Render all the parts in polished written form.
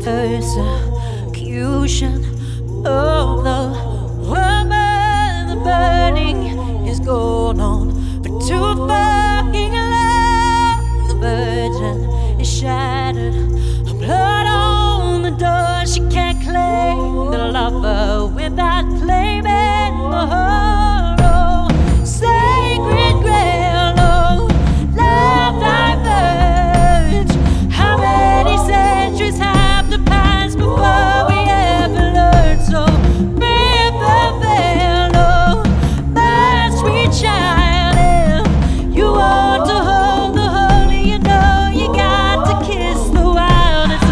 persecution of the woman. The burning is going on for too fucking long. The virgin is shattered, her blood on the door. She can't claim the lover without claiming the horror. Sacred grail, oh, love diverge. How many centuries have to pass before we ever learn? So rip the veil, oh, my sweet child. If you want to hold the holy, you know you got to kiss the wild. It's a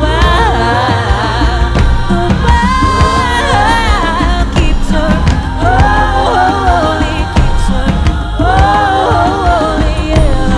wild, the wild keeps her holy, keeps her holy, yeah.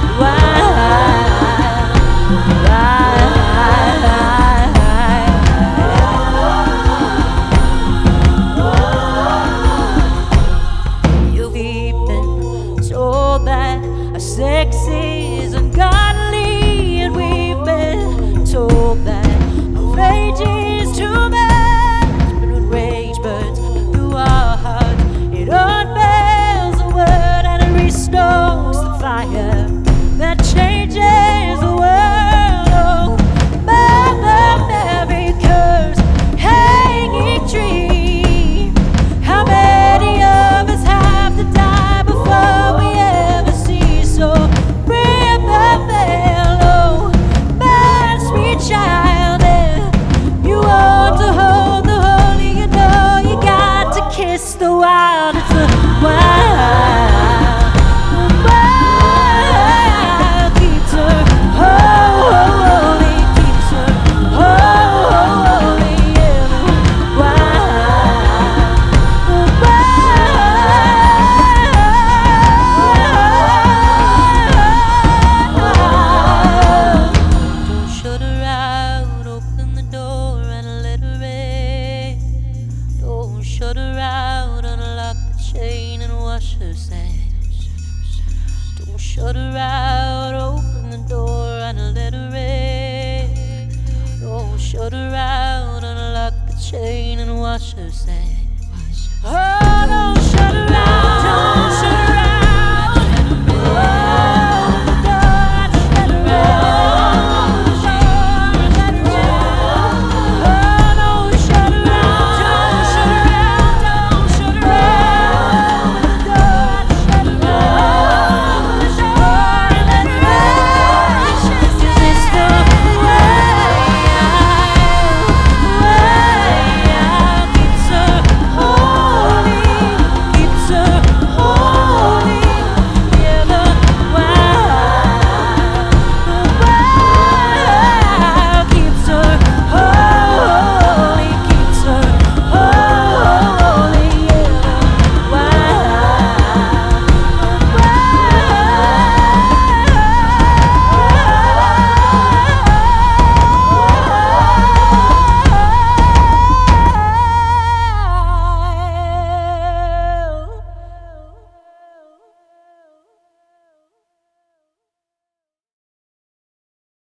You've even told that our sex is ungodly, and we've been told that our rage is too much. But when rage burns through our hearts, it unveils the word and it restores the fire that changes the world. Oh, Mother Mary, curse hanging tree. How many of us have to die before we ever see? So rip the veil, oh, my sweet child. If you want to hold the holy, you know you got to kiss the wild. It's a wild, the wild keeps her holy, keeps her holy, yeah. The wild, the wild. Don't shut her out, open the door and let her in. Don't shut her out, unlock the chain and wash her sins. Don't shut her out, open the door and let her in. Don't shut her out, unlock the chain and wash her sins. Oh.